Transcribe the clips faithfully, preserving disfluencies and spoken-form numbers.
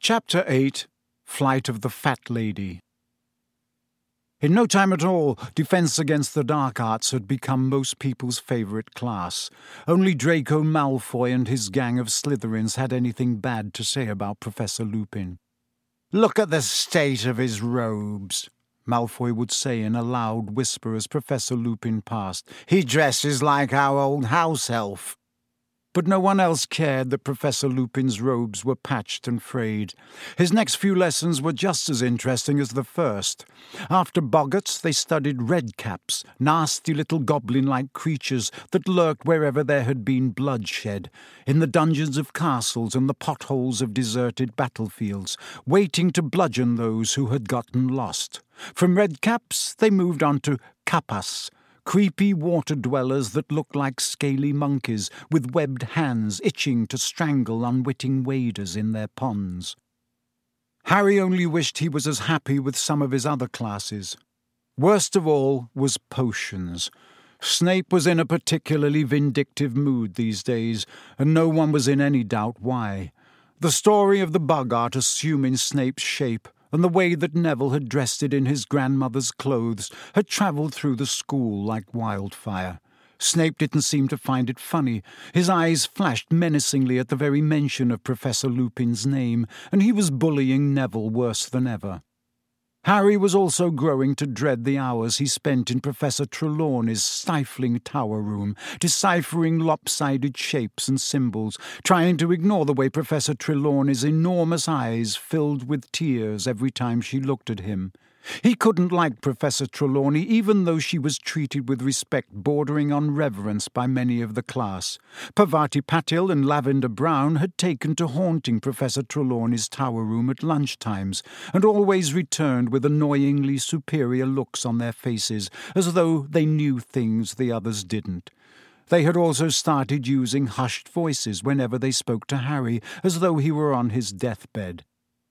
Chapter eight. Flight of the Fat Lady. In no time at all, Defence Against the Dark Arts had become most people's favourite class. Only Draco Malfoy and his gang of Slytherins had anything bad to say about Professor Lupin. "Look at the state of his robes," Malfoy would say in a loud whisper as Professor Lupin passed. "He dresses like our old house elf." But no one else cared that Professor Lupin's robes were patched and frayed. His next few lessons were just as interesting as the first. After Boggarts, they studied redcaps, nasty little goblin-like creatures that lurked wherever there had been bloodshed, in the dungeons of castles and the potholes of deserted battlefields, waiting to bludgeon those who had gotten lost. From redcaps, they moved on to capas, creepy water-dwellers that looked like scaly monkeys with webbed hands itching to strangle unwitting waders in their ponds. Harry only wished he was as happy with some of his other classes. Worst of all was potions. Snape was in a particularly vindictive mood these days, and no one was in any doubt why. The story of the Boggart assuming Snape's shape, and the way that Neville had dressed it in his grandmother's clothes, had travelled through the school like wildfire. Snape didn't seem to find it funny. His eyes flashed menacingly at the very mention of Professor Lupin's name, and he was bullying Neville worse than ever. Harry was also growing to dread the hours he spent in Professor Trelawney's stifling tower room, deciphering lopsided shapes and symbols, trying to ignore the way Professor Trelawney's enormous eyes filled with tears every time she looked at him. He couldn't like Professor Trelawney, even though she was treated with respect bordering on reverence by many of the class. Parvati Patil and Lavender Brown had taken to haunting Professor Trelawney's tower room at lunchtimes, and always returned with annoyingly superior looks on their faces, as though they knew things the others didn't. They had also started using hushed voices whenever they spoke to Harry, as though he were on his deathbed.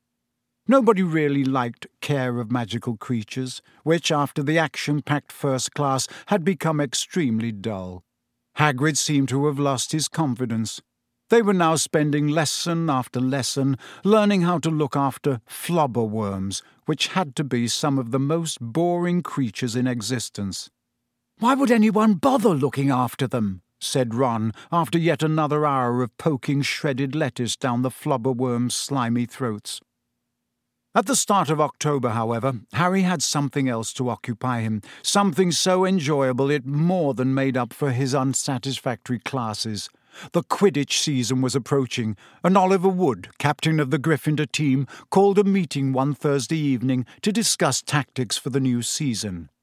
Nobody really liked Care of Magical Creatures, which, after the action-packed first class, had become extremely dull. Hagrid seemed to have lost his confidence. They were now spending lesson after lesson learning how to look after flobberworms, which had to be some of the most boring creatures in existence. "Why would anyone bother looking after them?" said Ron, after yet another hour of poking shredded lettuce down the flobberworms' slimy throats. At the start of October, however, Harry had something else to occupy him, something so enjoyable it more than made up for his unsatisfactory classes. The Quidditch season was approaching, and Oliver Wood, captain of the Gryffindor team, called a meeting one Thursday evening to discuss tactics for the new season.